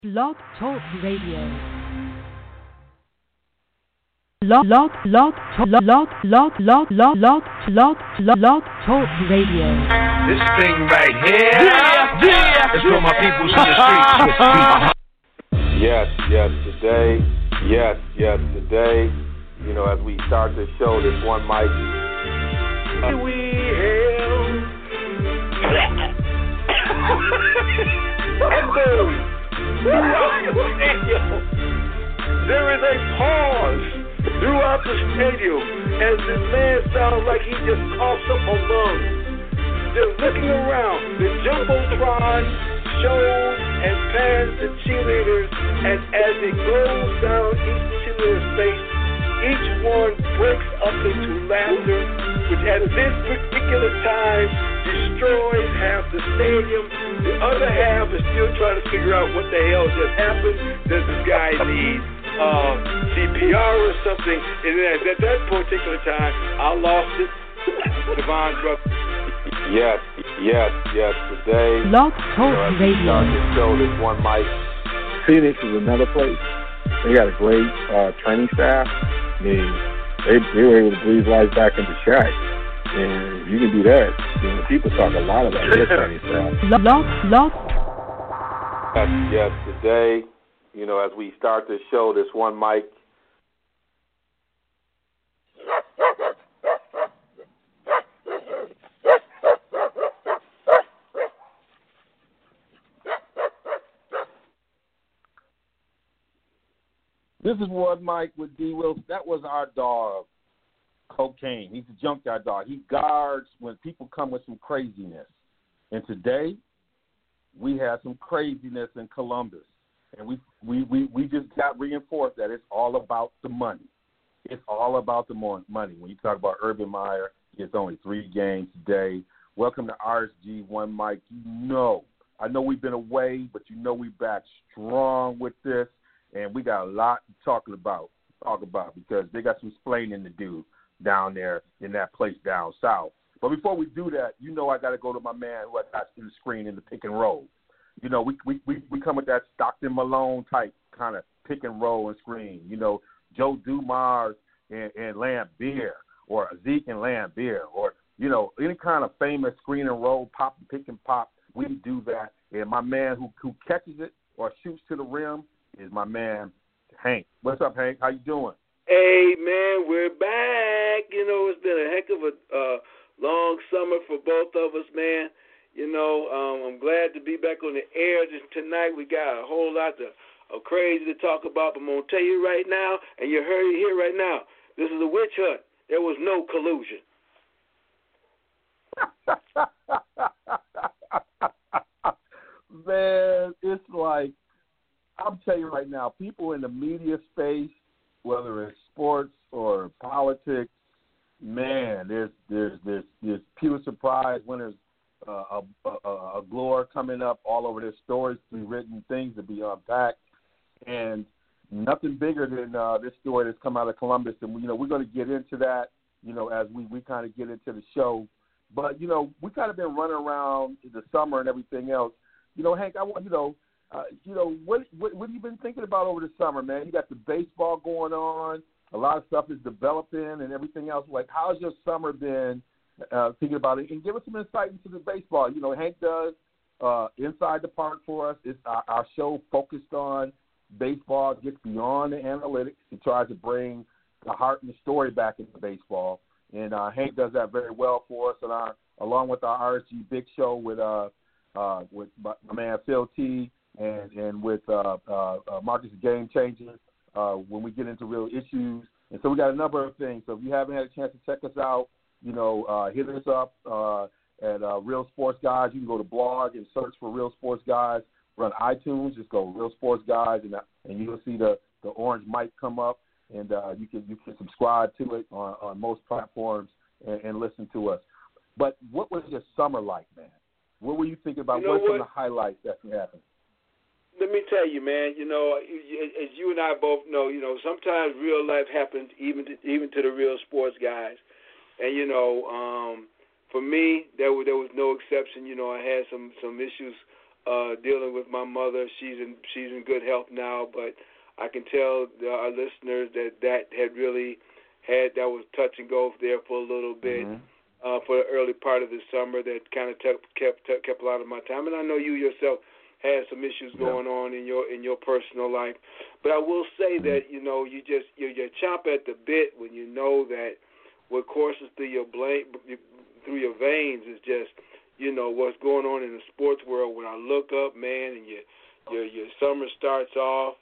Blog Talk Radio. Blog Talk Radio. This thing right here is for my peoples in the streets. Yes, today. You know, as we start this show, this one mic. We hail. There is a pause throughout the stadium as this man sounds like he just coughs up a lung. They're looking around. The Jumbotron shows and pans the cheerleaders, and as it goes down each cheerleader's face, each one breaks up into laughter, which at this particular time destroys half the stadium. The other half is still trying to figure out what the hell just happened. Does this guy need CPR or something? And then at that particular time, I lost it. Devon brother. Yes, today. Blog Talk Radio. Start this show, this one mic. Phoenix is another place. They got a great training staff. I mean, they were able to breathe life back into Shaq. And if you can do that, you know, people talk a lot about their training staff. Yes, today, you know, as we start this show, this one mic. This is One Mike with D. Wilson. That was our dog, Cocaine. He's a junkyard dog. He guards when people come with some craziness. And today, we had some craziness in Columbus. And we just got reinforced that it's all about the money. It's all about the money. When you talk about Urban Meyer, he gets only 3 games today. Welcome to RSG One Mike. I know we've been away, but you know we back strong with this. And we got a lot to talk about because they got some explaining to do down there in that place down south. But before we do that, you know I got to go to my man who I got in the screen in the pick and roll. You know, we come with that Stockton Malone type kind of pick and roll and screen. You know, Joe Dumars and Lambeer, or Zeke and Lambeer, or, you know, any kind of famous screen and roll, pop and pick and pop. We do that. And my man who catches it or shoots to the rim is my man, Hank. What's up, Hank? How you doing? Hey, man, we're back. You know, it's been a heck of a long summer for both of us, man. You know, I'm glad to be back on the air tonight. We got a whole lot of crazy to talk about, but I'm going to tell you right now, and you heard it here right now, this is a witch hunt. There was no collusion. Man, it's like, I'm telling you right now, people in the media space, whether it's sports or politics, man, there's Pulitzer Prize winners, a galore coming up all over their stories to be written, things to be unpacked, and nothing bigger than this story that's come out of Columbus. And you know, we're going to get into that, you know, as we kind of get into the show. But you know, we kind of been running around the summer and everything else. You know, Hank, I want what have you been thinking about over the summer, man? You got the baseball going on. A lot of stuff is developing and everything else. Like, how's your summer been thinking about it? And give us some insight into the baseball. You know, Hank does Inside the Park for us. It's our show focused on baseball. It gets beyond the analytics. It tries to bring the heart and the story back into baseball. And Hank does that very well for us. And along with our RSG Big Show with my man Phil T. And with Marcus Game Changers, when we get into real issues. And so we got a number of things. So if you haven't had a chance to check us out, you know, hit us up at Real Sports Guys. You can go to blog and search for Real Sports Guys. We're on iTunes. Just go Real Sports Guys, and you'll see the orange mic come up, and you can subscribe to it on most platforms and listen to us. But what was your summer like, man? What were you thinking about? What are some of the highlights that happened? Let me tell you, man, you know, as you and I both know, you know, sometimes real life happens even to the real sports guys. And, you know, for me, there was no exception. You know, I had some issues dealing with my mother. She's in good health now, but I can tell our listeners that had really that was touch and go there for a little bit. For the early part of the summer, that kind of kept a lot of my time. And I know you yourself had some issues going on in your personal life, but I will say that you chomp at the bit when you know that what courses through your veins is just what's going on in the sports world. When I look up, man, and your summer starts off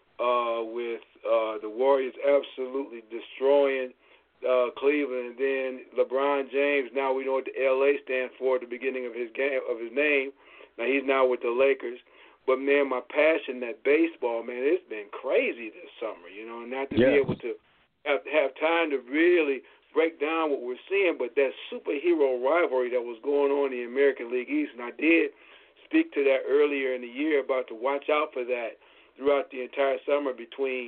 with the Warriors absolutely destroying Cleveland, and then LeBron James. Now we know what the LA stands for at the beginning of his name. Now he's now with the Lakers. But man, my passion, that baseball, man, it's been crazy this summer. And not to be able to have time to really break down what we're seeing, but that superhero rivalry that was going on in the American League East, and I did speak to that earlier in the year about to watch out for that throughout the entire summer between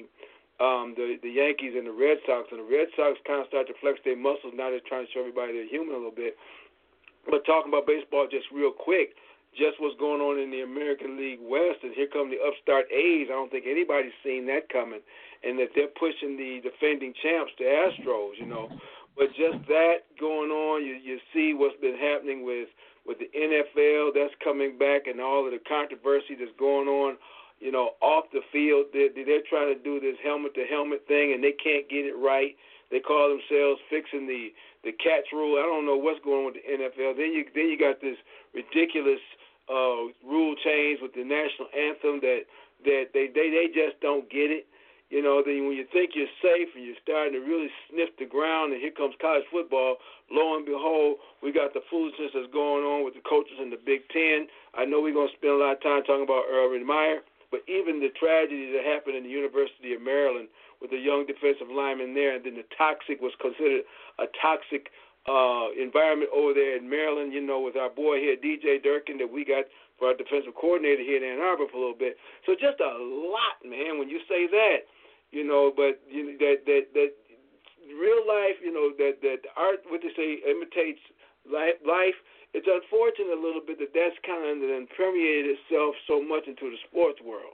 the Yankees and the Red Sox. And the Red Sox kind of start to flex their muscles. Now they're trying to show everybody they're human a little bit. But talking about baseball just real quick, just what's going on in the American League West, and here come the upstart A's. I don't think anybody's seen that coming, and that they're pushing the defending champs, the Astros, But just that going on, you see what's been happening with the NFL that's coming back, and all of the controversy that's going on, off the field. They're trying to do this helmet-to-helmet thing, and they can't get it right. They call themselves fixing the catch rule. I don't know what's going on with the NFL. Then you got this ridiculous rule change with the national anthem that they just don't get it. Then when you think you're safe and you're starting to really sniff the ground, and here comes college football, lo and behold, we got the foolishness that's going on with the coaches in the Big Ten. I know we're going to spend a lot of time talking about Urban Meyer, but even the tragedy that happened in the University of Maryland with the young defensive lineman there, and then the toxic was considered a toxic environment over there in Maryland, with our boy here, DJ Durkin, that we got for our defensive coordinator here in Ann Arbor for a little bit. So just a lot, man, when you say that, but that real life, that art, what they say, imitates life. It's unfortunate a little bit that that's kind of then permeated itself so much into the sports world.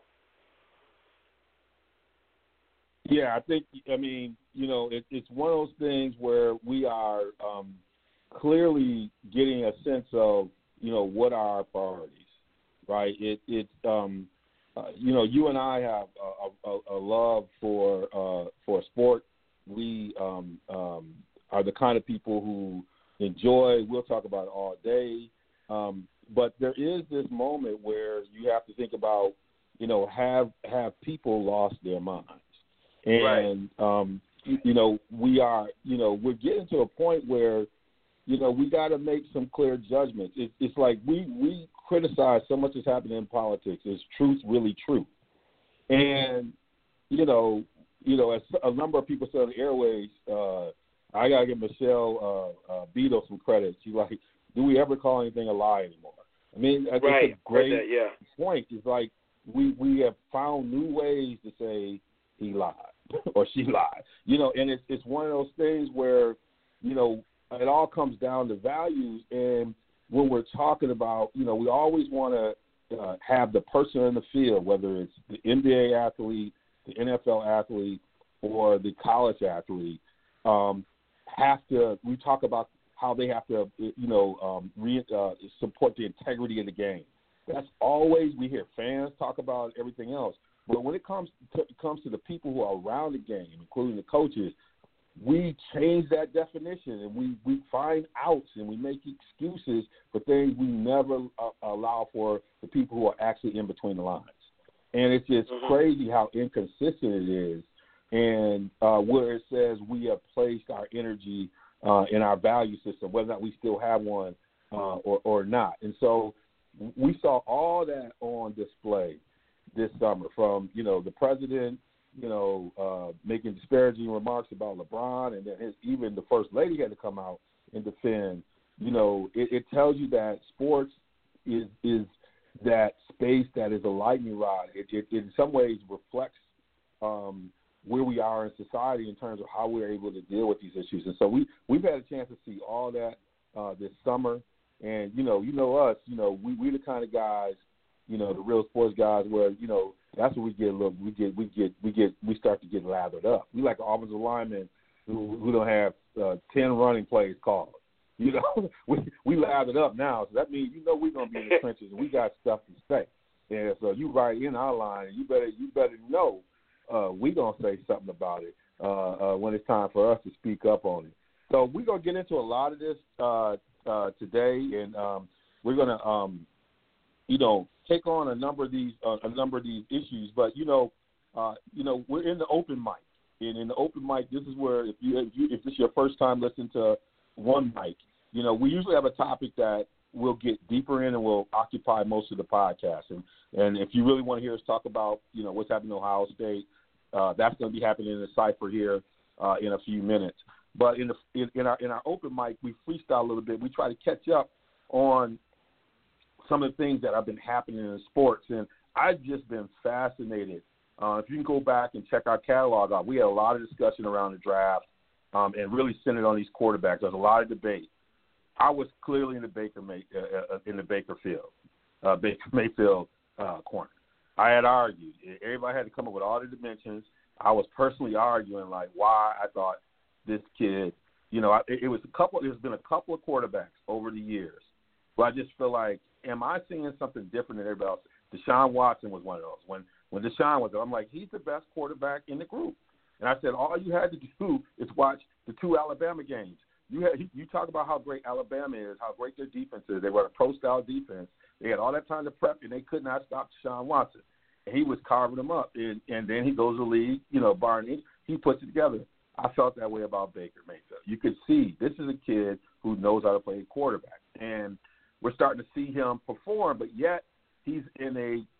Yeah, it's one of those things where we are clearly getting a sense of, what are our priorities, right? You and I have a love for sport. We are the kind of people who enjoy. We'll talk about it all day. But there is this moment where you have to think about, have people lost their minds? And, we are, we're getting to a point where, we got to make some clear judgments. It's like we criticize so much that's happening in politics. Is truth really true? And, as a number of people said on the airways, I got to give Michelle Beadle some credit. She's like, do we ever call anything a lie anymore? I mean, it's a great point. It's like we have found new ways to say he lied or she lied. And it's one of those things where, it all comes down to values. And when we're talking about, we always want to have the person in the field, whether it's the NBA athlete, the NFL athlete, or the college athlete, we talk about how they have to, support the integrity of the game. That's always, we hear fans talk about everything else. But when it comes to the people who are around the game, including the coaches, we change that definition, and we find outs, and we make excuses for things we never allow for the people who are actually in between the lines. And it's just crazy how inconsistent it is, and where it says we have placed our energy in our value system, whether or not we still have one or not. And so we saw all that on display this summer, from the president making disparaging remarks about LeBron, and then even the first lady had to come out and defend. It tells you that sports is that space that is a lightning rod. It in some ways reflects where we are in society in terms of how we're able to deal with these issues. And so we've had a chance to see all that this summer. And, us, we're the kind of guys the real sports guys, where that's where we get a little, we start to get lathered up. We like an offensive lineman who don't have 10 running plays called. We lathered up now, so that means we're gonna be in the trenches and we got stuff to say. And so you right in our line, and you better know we gonna say something about it when it's time for us to speak up on it. So we're gonna get into a lot of this today, and we're gonna take on a number of these issues. But we're in the open mic, and in the open mic, this is where if this is your first time listening to one mic, we usually have a topic that we'll get deeper in and will occupy most of the podcast. And if you really want to hear us talk about what's happening in Ohio State, that's going to be happening in the cipher here in a few minutes. But in our open mic, we freestyle a little bit. We try to catch up on some of the things that have been happening in sports, and I've just been fascinated. If you can go back and check our catalog out, we had a lot of discussion around the draft and really centered on these quarterbacks. There's a lot of debate. I was clearly in the Baker Mayfield corner. I had argued. Everybody had to come up with all the dimensions. I was personally arguing why I thought this kid. There's been a couple of quarterbacks over the years, but I just feel like, am I seeing something different than everybody else? Deshaun Watson was one of those. When Deshaun was there, I'm like, he's the best quarterback in the group. And I said, all you had to do is watch the 2 Alabama games. You talk about how great Alabama is, how great their defense is. They were a pro-style defense. They had all that time to prep, and they could not stop Deshaun Watson. And he was carving them up. And then he goes to the league, Barney, he puts it together. I felt that way about Baker Mayfield. You could see this is a kid who knows how to play quarterback. And we're starting to see him perform, but yet he's in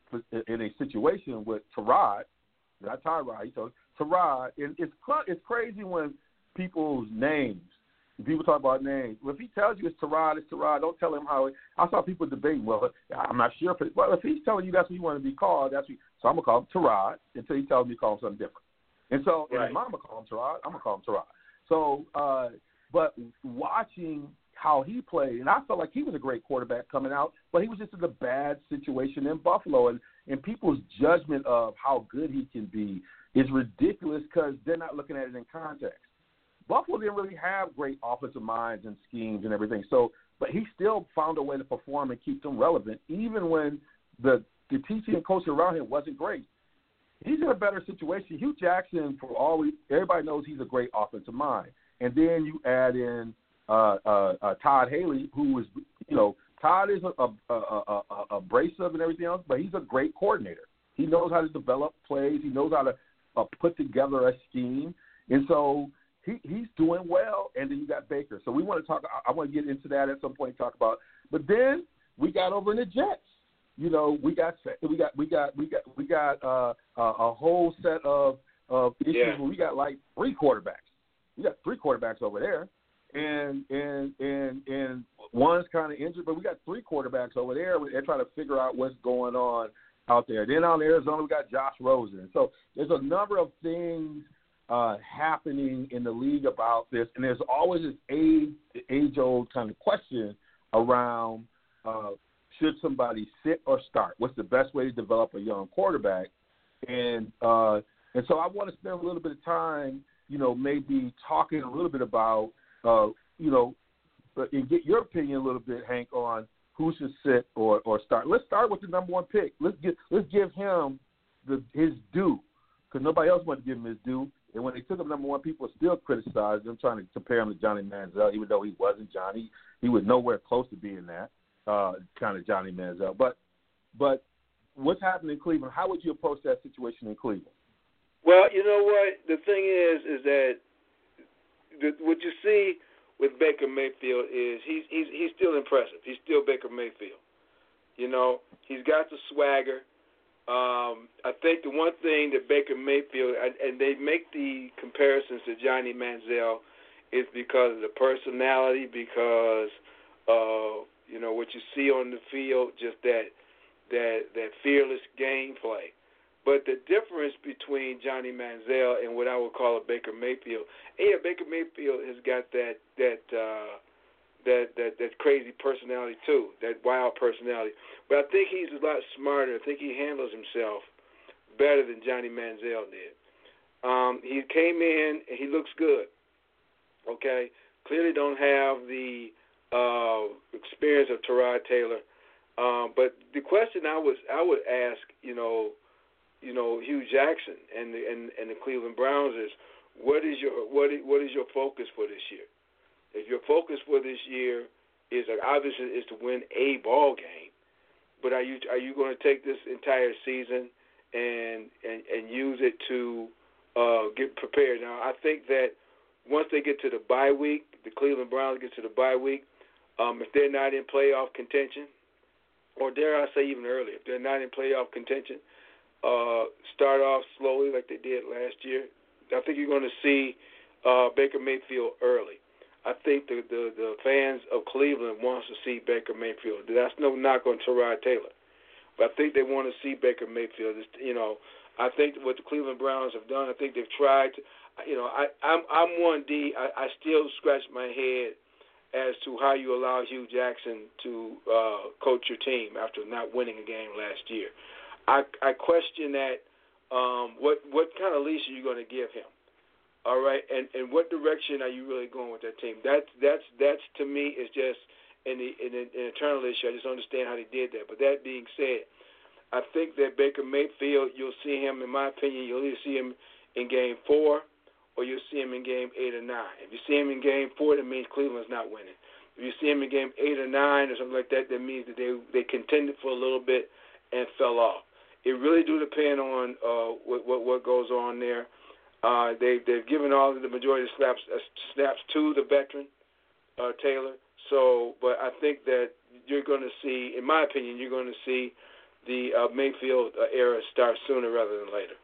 a situation with Tyrod, not Tyrod, Tyrod. And it's crazy when people's names, people talk about names. Well, if he tells you it's Tyrod, it's Tyrod. Don't tell him how. I saw people debating. Well, I'm not sure. If he's telling you that's what you want to be called, so I'm gonna call him Tyrod until he tells me to call him something different. And so, if his mama call him Tyrod, I'm gonna call him Tyrod. So, but watching how he played, and I felt like he was a great quarterback coming out, but he was just in a bad situation in Buffalo, and people's judgment of how good he can be is ridiculous because they're not looking at it in context. Buffalo didn't really have great offensive minds and schemes and everything. So, but he still found a way to perform and keep them relevant, even when the teaching and coaching around him wasn't great. He's in a better situation. Hugh Jackson, everybody knows he's a great offensive mind. And then you add in Todd Haley, who is, Todd is abrasive and everything else, but he's a great coordinator. He knows how to develop plays. He knows how to put together a scheme. And so he's doing well, and then you got Baker. So we want to talk. I want to get into that at some point. Talk about. But then we got over in the Jets. We got a whole set of issues where we got like 3 quarterbacks. We got 3 quarterbacks over there, and one's kind of injured, but we got 3 quarterbacks over there. They're trying to figure out what's going on out there. Then out in Arizona, we got Josh Rosen. So there's a number of things happening in the league about this, and there's always this age-old kind of question around should somebody sit or start? What's the best way to develop a young quarterback? And so I want to spend a little bit of time, maybe talking a little bit about, and get your opinion a little bit, Hank, on who should sit or start. Let's start with the number 1 pick. Let's give him his due, because nobody else wanted to give him his due. And when they took him number 1, people still criticized him, trying to compare him to Johnny Manziel, even though he wasn't Johnny. He was nowhere close to being that kind of Johnny Manziel. But what's happening in Cleveland? How would you approach that situation in Cleveland? Well, you know what? The thing is that what you see with Baker Mayfield is he's still impressive. He's still Baker Mayfield. He's got the swagger. I think the one thing that Baker Mayfield, and they make the comparisons to Johnny Manziel, is because of the personality, because of what you see on the field, just that fearless gameplay. But the difference between Johnny Manziel and what I would call a Baker Mayfield, Baker Mayfield has got that that crazy personality too, that wild personality. But I think he's a lot smarter. I think he handles himself better than Johnny Manziel did. He came in and he looks good. Okay, clearly don't have the experience of Tyrod Taylor. But the question I would ask, Hugh Jackson and the Cleveland Browns is, what is your focus for this year? If your focus for this year is obviously is to win a ball game, but are you going to take this entire season and use it to get prepared? Now, I think that once they get to the bye week, the Cleveland Browns get to the bye week, if they're not in playoff contention, or dare I say even earlier, if they're not in playoff contention, start off slowly like they did last year. I think you're going to see Baker Mayfield early. I think the fans of Cleveland wants to see Baker Mayfield. That's no knock on Tyrod Taylor, but I think they want to see Baker Mayfield. I think what the Cleveland Browns have done, I think they've tried to. I'm 1D. I still scratch my head as to how you allow Hugh Jackson to coach your team after not winning a game last year. I question that. What kind of leash are you going to give him? All right, and what direction are you really going with that team? That's to me is just an eternal issue. I just understand how they did that. But that being said, I think that Baker Mayfield, you'll see him, in my opinion, you'll either see him in Game 4 or you'll see him in Game 8 or 9. If you see him in Game 4, that means Cleveland's not winning. If you see him in Game 8 or 9 or something like that, that means that they contended for a little bit and fell off. It really do depend on what goes on there. They've given all of the majority of snaps to the veteran, Taylor. So, but I think that you're going to see, in my opinion, you're going to see the Mayfield era start sooner rather than later.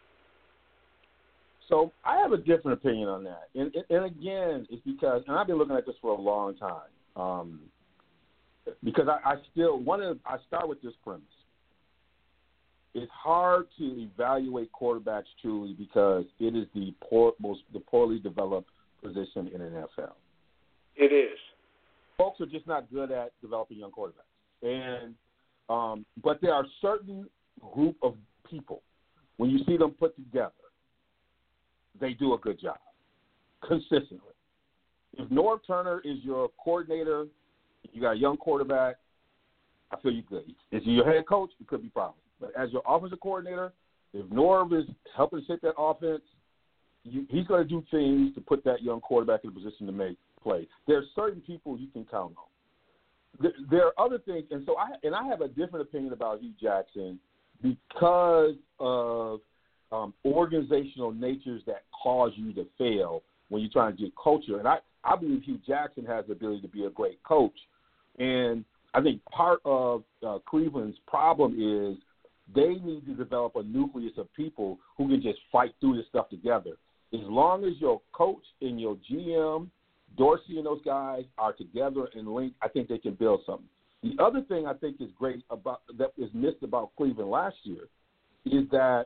So I have a different opinion on that. And again, it's because, and I've been looking at this for a long time, because I start with this premise. It's hard to evaluate quarterbacks truly because it is the poorly developed position in the NFL. It is. Folks are just not good at developing young quarterbacks. And but there are certain group of people, when you see them put together, they do a good job consistently. If Norv Turner is your coordinator, you got a young quarterback, I feel you good. If you're your head coach, it could be problems. But as your offensive coordinator, if Norv is helping shape that offense, he's going to do things to put that young quarterback in a position to make plays. There are certain people you can count on. There are other things, and so I have a different opinion about Hugh Jackson because of organizational natures that cause you to fail when you're trying to get culture. And I believe Hugh Jackson has the ability to be a great coach. And I think part of Cleveland's problem is they need to develop a nucleus of people who can just fight through this stuff together. As long as your coach and your GM, Dorsey and those guys are together and linked, I think they can build something. The other thing I think is great about that is missed about Cleveland last year is that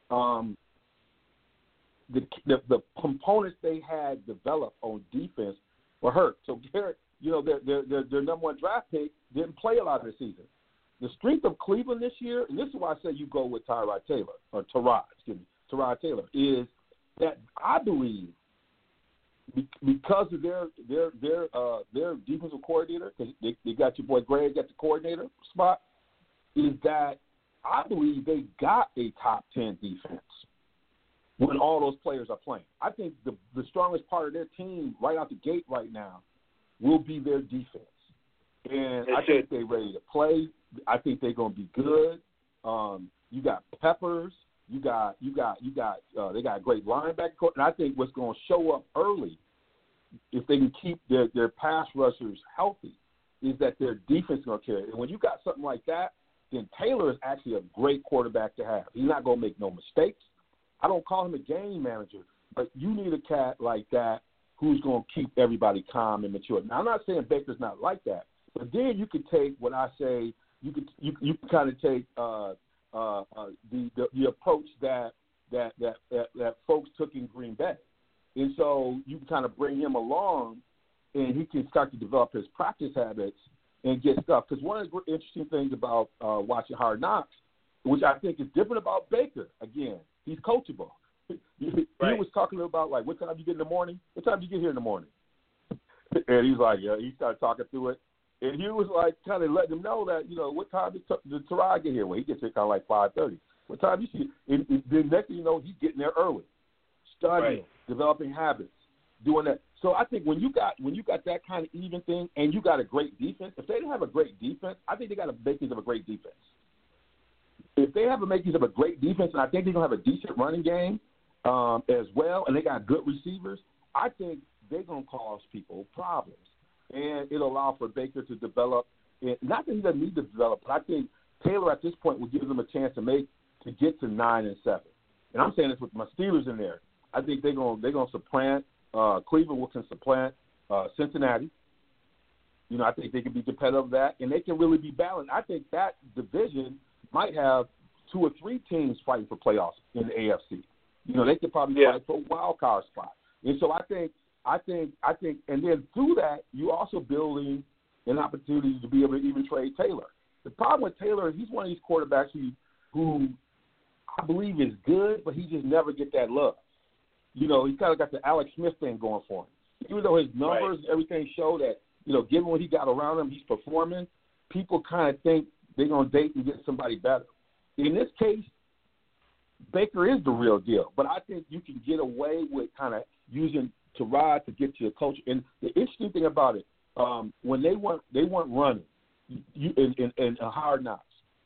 the components they had developed on defense were hurt. So Garrett, their number one draft pick didn't play a lot of the season. The strength of Cleveland this year, and this is why I say you go with Tyrod Taylor, is that I believe because of their defensive coordinator, because they got your boy Greg at the coordinator spot, is that I believe they got a top 10 defense when all those players are playing. I think the strongest part of their team right out the gate right now will be their defense. And I think they're ready to play. I think they're going to be good. You got Peppers. They got a great linebacker coach. And I think what's going to show up early, if they can keep their pass rushers healthy, is that their defense is going to carry it. And when you got something like that, then Taylor is actually a great quarterback to have. He's not going to make no mistakes. I don't call him a game manager, but you need a cat like that who's going to keep everybody calm and mature. Now, I'm not saying Baker's not like that, but then you could take what I say. You could kind of take the approach that folks took in Green Bay, and so you can kind of bring him along and he can start to develop his practice habits and get stuff. Because one of the interesting things about watching Hard Knocks, which I think is different about Baker, again, he's coachable. He was talking about, like, what time you get in the morning? What time do you get here in the morning? And he's like, yeah, he started talking through it. And he was, like, kind of letting him know that, you know, what time did Tyrod get here? Well, he gets here kind of like 5:30. What time you see? And the next thing you know, he's getting there early, studying, developing habits, doing that. So I think when you got that kind of even thing and you got a great defense, if they didn't have a great defense, I think they got a makings of a great defense. If they have a makings of a great defense, and I think they're going to have a decent running game as well, and they got good receivers, I think they're going to cause people problems. And it'll allow for Baker to develop. Not that he doesn't need to develop, but I think Taylor at this point will give them a chance to get to 9-7. And I'm saying this with my Steelers in there. I think they're going to supplant Cleveland can supplant Cincinnati. You know, I think they can be competitive of that, and they can really be balanced. I think that division might have 2 or 3 teams fighting for playoffs in the AFC. You know, they could probably fight for a wild card spot. And so I think, and then through that, you're also building an opportunity to be able to even trade Taylor. The problem with Taylor is he's one of these quarterbacks who I believe is good, but he just never get that love. You know, he's kind of got the Alex Smith thing going for him. Even though his numbers and everything show that, you know, given what he got around him, he's performing, people kind of think they're going to date and get somebody better. In this case, Baker is the real deal, but I think you can get away with kind of using Tyrod to get to a coach. And the interesting thing about it, when they weren't running in Hard Knocks,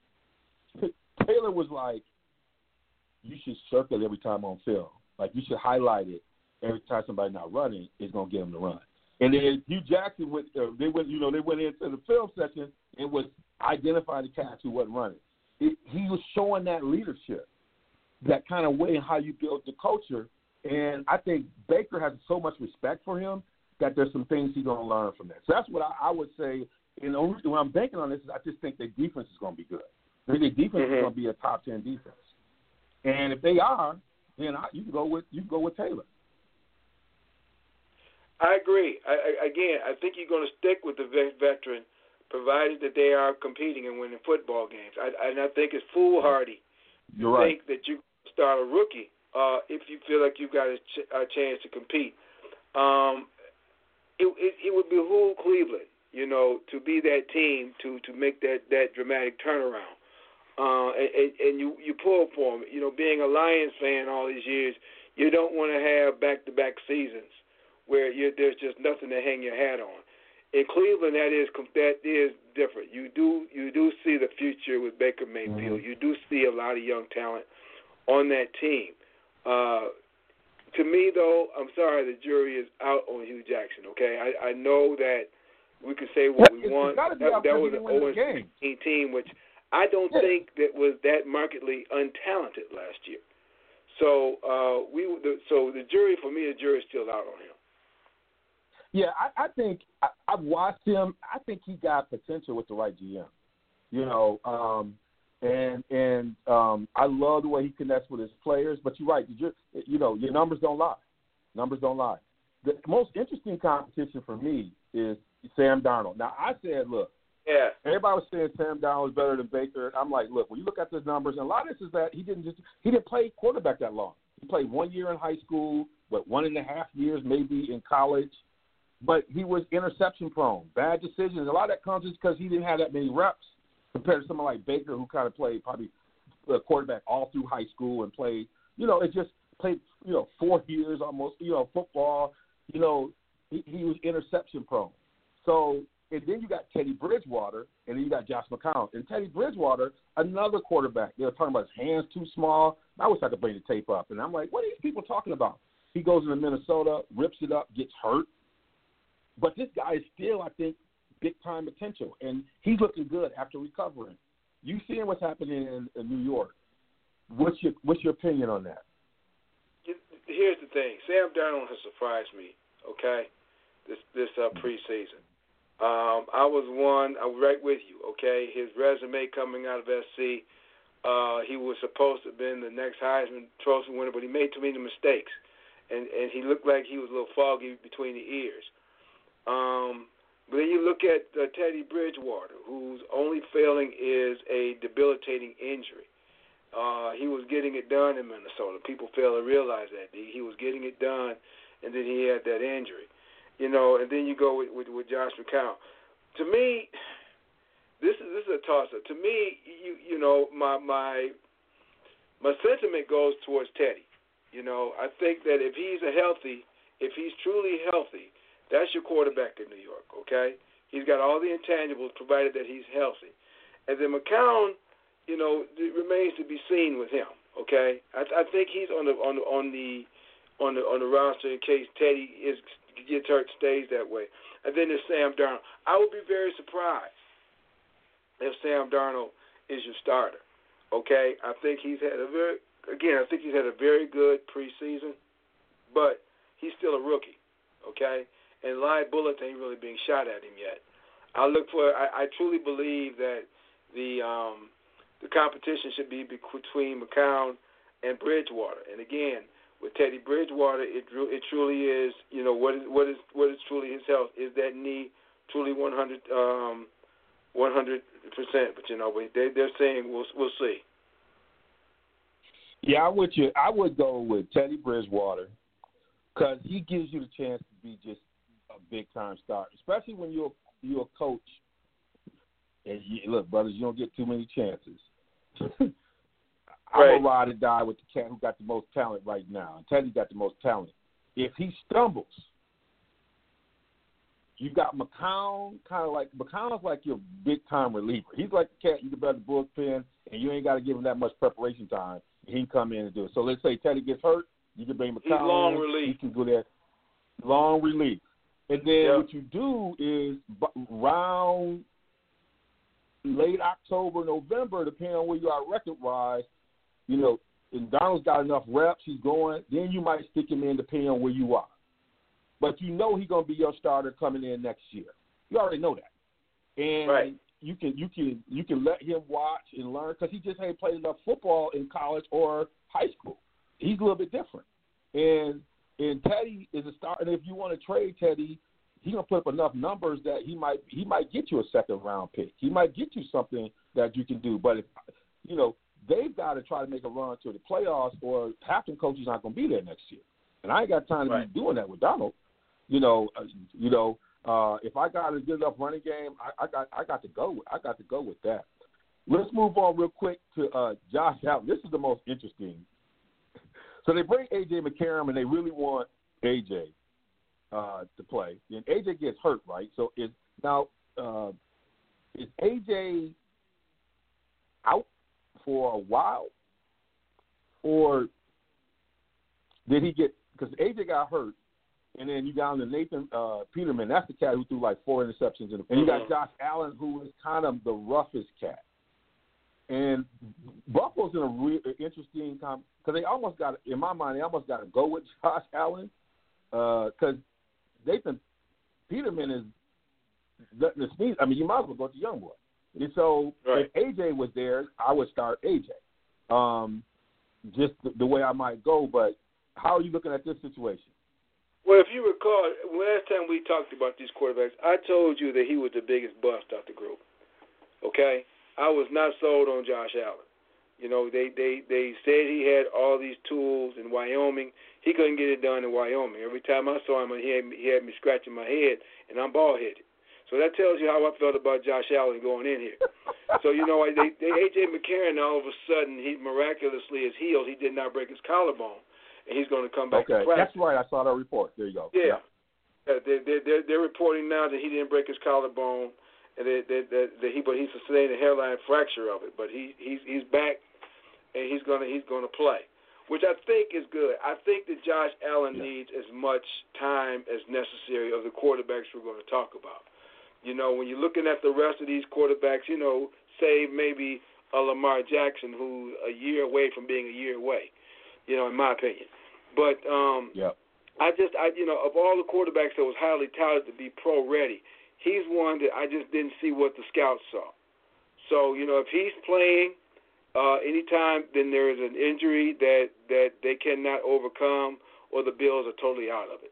Taylor was like, you should circle every time on film. Like, you should highlight it every time somebody not running is going to get them to run. And then Hugh Jackson they went into the film session and was identifying the cats who wasn't running. He was showing that leadership, that kind of way in how you build the culture. And I think Baker has so much respect for him that there's some things he's going to learn from that. So that's what I would say. And the only reason why I'm banking on this is I just think their defense is going to be good. I think their defense is going to be a top 10 defense. And if they are, then you can go with Taylor. I agree. I think you're going to stick with the veteran, provided that they are competing and winning football games. I think it's foolhardy to think that you start a rookie if you feel like you've got a chance to compete. It would behoove Cleveland, you know, to be that team to make that dramatic turnaround. And you pull for them. You know, being a Lions fan all these years, you don't want to have back-to-back seasons where there's just nothing to hang your hat on. In Cleveland, that is different. You do see the future with Baker Mayfield. You do see a lot of young talent on that team. To me, though, I'm sorry, the jury is out on Hugh Jackson. Okay, I know that we can say what we want. That was an 0-16 team, which I don't think that was that markedly untalented last year. So the jury, for me, the jury is still out on him. Yeah, I think I've watched him. I think he got potential with the right GM. You know, I love the way he connects with his players. But you're right. Your numbers don't lie. Numbers don't lie. The most interesting competition for me is Sam Darnold. Now, I said, look, everybody was saying Sam Darnold is better than Baker. I'm like, look, when you look at the numbers, and a lot of this is that he didn't play quarterback that long. He played 1 year in high school, 1.5 years maybe in college. But he was interception prone, bad decisions. A lot of that comes just because he didn't have that many reps compared to someone like Baker, who kind of played probably quarterback all through high school and played, it just played, 4 years almost, football. He was interception prone. So, and then you got Teddy Bridgewater, and then you got Josh McCown. And Teddy Bridgewater, another quarterback, they were talking about his hands too small. I wish I could bring the tape up. And I'm like, what are these people talking about? He goes into Minnesota, rips it up, gets hurt. But this guy is still, I think, big-time potential, and he's looking good after recovering. You seeing what's happening in New York. What's your opinion on that? Here's the thing. Sam Darnold has surprised me, okay, this preseason. I was right with you, okay? His resume coming out of SC, he was supposed to have been the next Heisman Trophy winner, but he made too many mistakes, and he looked like he was a little foggy between the ears. But then you look at Teddy Bridgewater, whose only failing is a debilitating injury. He was getting it done in Minnesota. People fail to realize that. He was getting it done, and then he had that injury. And then you go with Josh McCown. To me, this is a toss-up. To me, my sentiment goes towards Teddy. I think that if he's truly healthy, that's your quarterback in New York, okay? He's got all the intangibles provided that he's healthy. And then McCown, it remains to be seen with him, okay? I think he's on the roster in case Teddy gets hurt, stays that way. And then there's Sam Darnold. I would be very surprised if Sam Darnold is your starter, okay? I think he's had a very good preseason, but he's still a rookie, okay? And live bullets ain't really being shot at him yet. I truly believe that the competition should be between McCown and Bridgewater. And again, with Teddy Bridgewater, it truly is, what is truly his health? Is that knee truly 100%? But they're saying we'll see. Yeah, I'm with you. I would go with Teddy Bridgewater because he gives you the chance to be just a big-time star, especially when you're a coach. And look, brothers, you don't get too many chances. I'm a ride or die with the cat who got the most talent right now. And Teddy got the most talent. If he stumbles, you got McCown, McCown is like your big-time reliever. He's like the cat you can bet the bullpen, and you ain't got to give him that much preparation time. He can come in and do it. So let's say Teddy gets hurt, you can bring McCown. He's long relief. He can go there. Long relief. And then what you do is around late October, November, depending on where you are record-wise, and Donald's got enough reps, he's going, then you might stick him in depending on where you are. But he's going to be your starter coming in next year. You already know that. And you can let him watch and learn because he just ain't played enough football in college or high school. He's a little bit different. And Teddy is a star. And if you want to trade Teddy, he's going to put up enough numbers that he might get you a second-round pick. He might get you something that you can do. But, they've got to try to make a run to the playoffs or half the coaches aren't going to be there next year. And I ain't got time to be doing that with Donald. If I got a good enough running game, I got to go with that. Let's move on real quick to Josh Allen. This is the most interesting. So they bring A.J. McCarron, and they really want A.J. To play. And A.J. gets hurt, right? So is A.J. out for a while? Or did he get – because A.J. got hurt, and then you got Nathan Peterman. That's the cat who threw like 4 interceptions. And you got Josh Allen, who is kind of the roughest cat. And Buffalo's in a real interesting time because they almost got – in my mind, they almost got to go with Josh Allen because Nathan Peterman is letting the sneeze. I mean, you might as well go to Youngboy. And so if A.J. was there, I would start A.J. Just the way I might go. But how are you looking at this situation? Well, if you recall, last time we talked about these quarterbacks, I told you that he was the biggest bust out the group. Okay? I was not sold on Josh Allen. They said he had all these tools in Wyoming. He couldn't get it done in Wyoming. Every time I saw him, he had me scratching my head, and I'm bald-headed. So that tells you how I felt about Josh Allen going in here. So, A.J. McCarron, all of a sudden, he miraculously is healed. He did not break his collarbone, and he's going to come back to practice. That's right. I saw that report. There you go. Yeah. They're reporting now that he didn't break his collarbone, and that he sustained a hairline fracture of it. But he's back, and he's going to play, which I think is good. I think that Josh Allen needs as much time as necessary of the quarterbacks we're going to talk about. When you're looking at the rest of these quarterbacks, save maybe a Lamar Jackson who's a year away from being a year away, in my opinion. But of all the quarterbacks that was highly touted to be pro-ready, he's one that I just didn't see what the scouts saw. So, if he's playing anytime, then there is an injury that they cannot overcome or the Bills are totally out of it.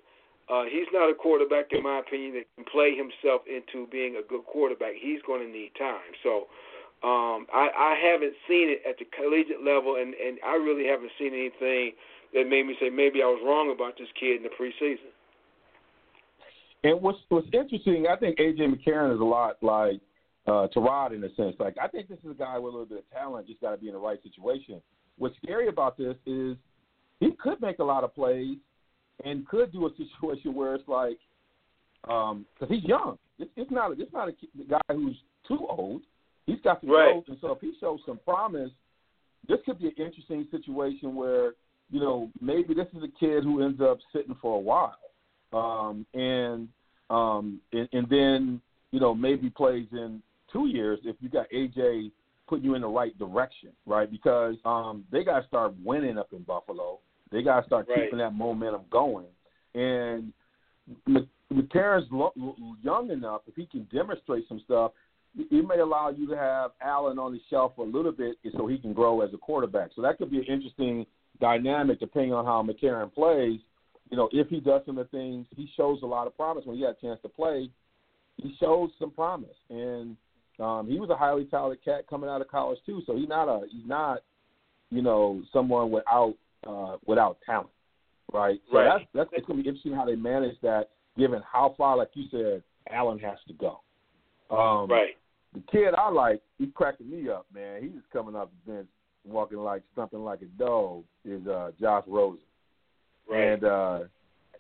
He's not a quarterback, in my opinion, that can play himself into being a good quarterback. He's going to need time. So I haven't seen it at the collegiate level, and I really haven't seen anything that made me say maybe I was wrong about this kid in the preseason. And what's interesting, I think A.J. McCarron is a lot like Tyrod in a sense. Like, I think this is a guy with a little bit of talent, just got to be in the right situation. What's scary about this is he could make a lot of plays and could do a situation where it's like, because he's young. It's not a guy who's too old. He's got some growth, and so if he shows some promise, this could be an interesting situation where, you know, maybe this is a kid who ends up sitting for a while, and then, you know, maybe plays in 2 years if you got A.J. putting you in the right direction, right? Because they got to start winning up in Buffalo. They got to start keeping that momentum going. And McCarron's young enough, if he can demonstrate some stuff, it may allow you to have Allen on the shelf for a little bit so he can grow as a quarterback. So that could be an interesting dynamic depending on how McCarron plays. You know, if he does some of the things, he shows a lot of promise. When he had a chance to play, he shows some promise. And he was a highly talented cat coming out of college too. So he's not, you know, someone without talent, right? So that's it's going to be interesting how they manage that, given how far, like you said, Allen has to go. The kid I like, he's cracking me up, man. He's just coming off the bench, walking like something like a dog. Is Josh Rosen, and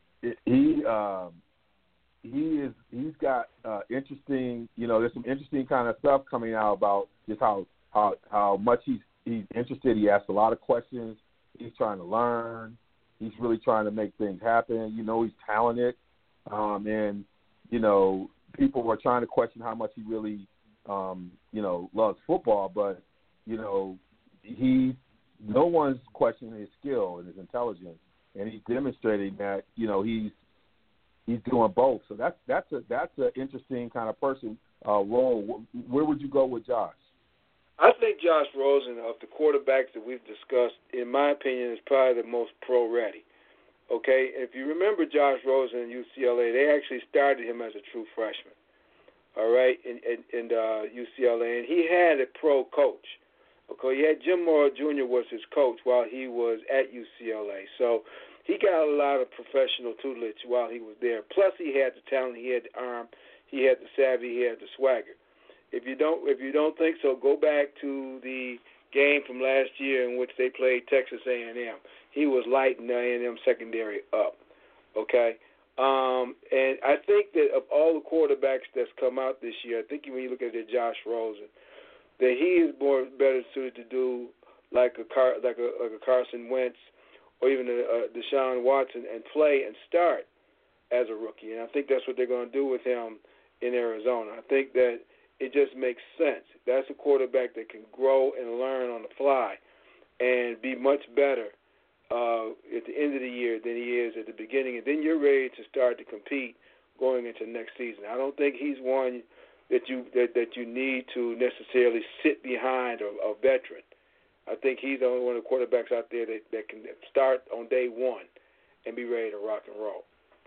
he's got interesting. You know, there's some interesting kind of stuff coming out about just how much he's interested. He asks a lot of questions. He's trying to learn. He's really trying to make things happen. You know, he's talented, and you know, people were trying to question how much he really, you know, loves football, but, you know, no one's questioning his skill and his intelligence, and he's demonstrating that, you know, he's doing both. So that's an interesting kind of person role. Where would you go with Josh? I think Josh Rosen, of the quarterbacks that we've discussed, in my opinion, is probably the most pro-ready. Okay, if you remember Josh Rosen in UCLA, they actually started him as a true freshman. All right, in UCLA, and he had a pro coach. Okay, he had Jim Mora Jr. was his coach while he was at UCLA. So he got a lot of professional tutelage while he was there. Plus, he had the talent, he had the arm, he had the savvy, he had the swagger. If you don't think so, go back to the game from last year in which they played Texas A&M. He was lighting the A&M secondary up, okay? And I think that of all the quarterbacks that's come out this year, I think when you look at Josh Rosen, that he is better suited to do like a Carson Wentz or even a Deshaun Watson and play and start as a rookie. And I think that's what they're going to do with him in Arizona. I think that it just makes sense. That's a quarterback that can grow and learn on the fly and be much better at the end of the year than he is at the beginning. And then you're ready to start to compete going into next season. I don't think he's one that you need to necessarily sit behind a veteran. I think he's the only one of the quarterbacks out there that can start on day one and be ready to rock and roll.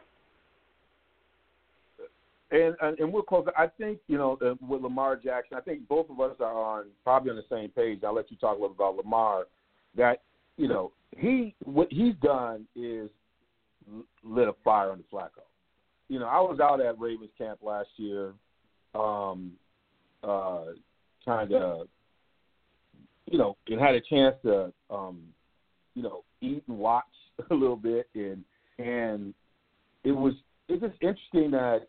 And we'll close. I think, you know, with Lamar Jackson, I think both of us are probably on the same page. I'll let you talk a little about Lamar. That, you know, what he's done is lit a fire under Flacco. You know, I was out at Ravens camp last year, trying to, you know, and had a chance to, you know, eat and watch a little bit, and it's just interesting that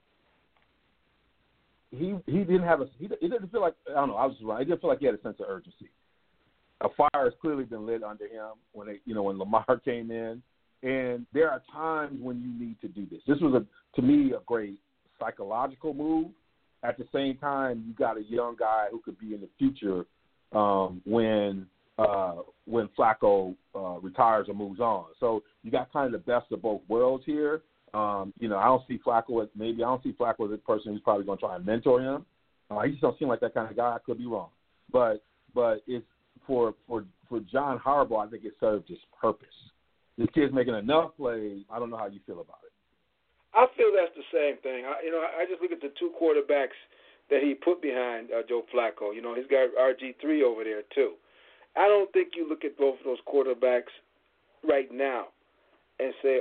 he didn't have he didn't feel like, I don't know, I was right. He didn't feel like he had a sense of urgency. A fire has clearly been lit under him when Lamar came in, and there are times when you need to do this. This was to me a great psychological move. At the same time, you got a young guy who could be in the future when Flacco retires or moves on. So you got kind of the best of both worlds here. You know, I don't see Flacco as a person who's probably going to try and mentor him. He just don't seem like that kind of guy. I could be wrong, but it's for John Harbaugh. I think it served its purpose. This kid's making enough plays. I don't know how you feel about it. I feel that's the same thing. I just look at the two quarterbacks that he put behind Joe Flacco. He's got RG3 over there too. I don't think you look at both of those quarterbacks right now and say,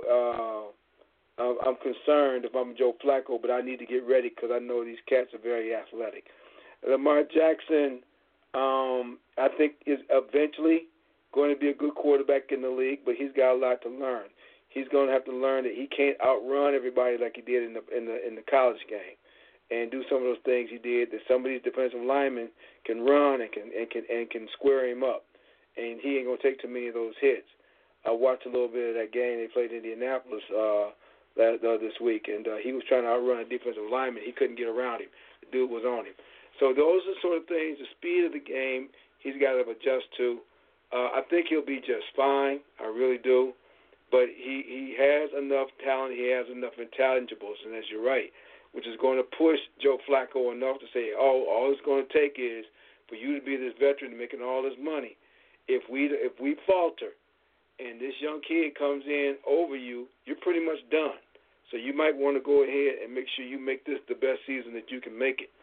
I'm concerned if I'm Joe Flacco, but I need to get ready because I know these cats are very athletic. Lamar Jackson, I think, is eventually going to be a good quarterback in the league, but he's got a lot to learn. He's going to have to learn that he can't outrun everybody like he did in the college game, and do some of those things he did that some of these defensive linemen can run and can square him up, and he ain't going to take too many of those hits. I watched a little bit of that game. They played Indianapolis this week, and he was trying to outrun a defensive lineman. He couldn't get around him. The dude was on him. So those are the sort of things, the speed of the game, he's got to adjust to. I think he'll be just fine. I really do. But he has enough talent. He has enough intangibles, and that's you're right, which is going to push Joe Flacco enough to say, all it's going to take is for you to be this veteran making all this money. If we falter and this young kid comes in over you, you're pretty much done. So you might want to go ahead and make sure you make this the best season that you can make it.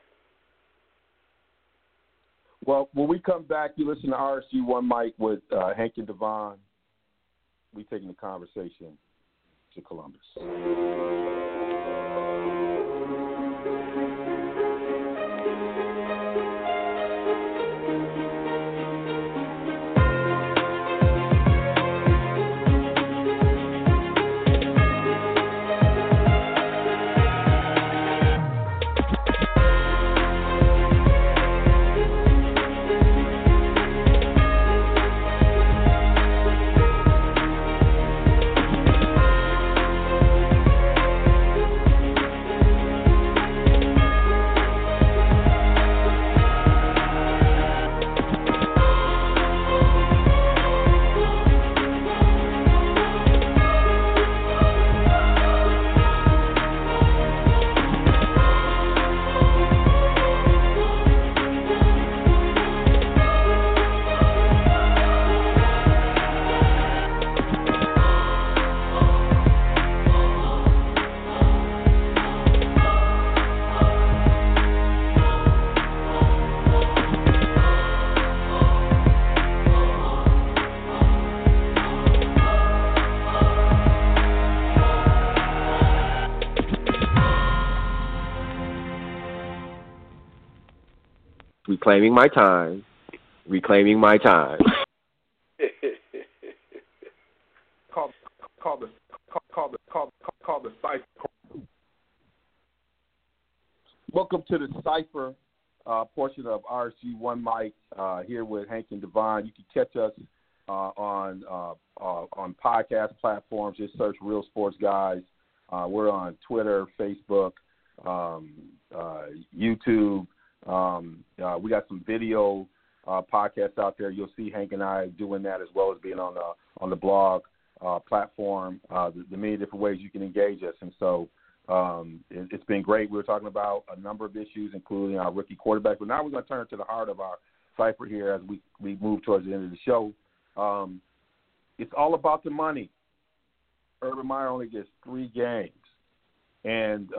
Well, when we come back, you listen to RSG1 Mike with Hank and Devon. We taking the conversation to Columbus. Reclaiming my time. Reclaiming my time. Call the Cipher. Welcome to the Cipher portion of RSG1 Mike here with Hank and Devon. You can catch us on podcast platforms. Just search Real Sports Guys. We're on Twitter, Facebook, YouTube. We got some video podcasts out there. You'll see Hank and I doing that, as well as being on the blog platform. The many different ways you can engage us, and so it's been great. We were talking about a number of issues, including our rookie quarterback. But now we're going to turn to the heart of our cipher here as we move towards the end of the show. It's all about the money. Urban Meyer only gets 3 games, and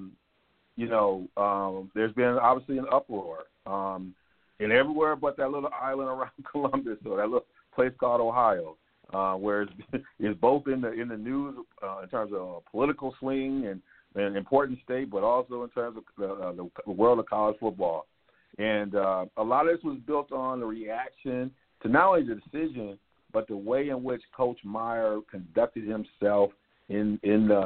there's been obviously an uproar in everywhere but that little island around Columbus, or that little place called Ohio, where it's both in the news in terms of a political swing and an important state, but also in terms of the world of college football. And a lot of this was built on the reaction to not only the decision, but the way in which Coach Meyer conducted himself in the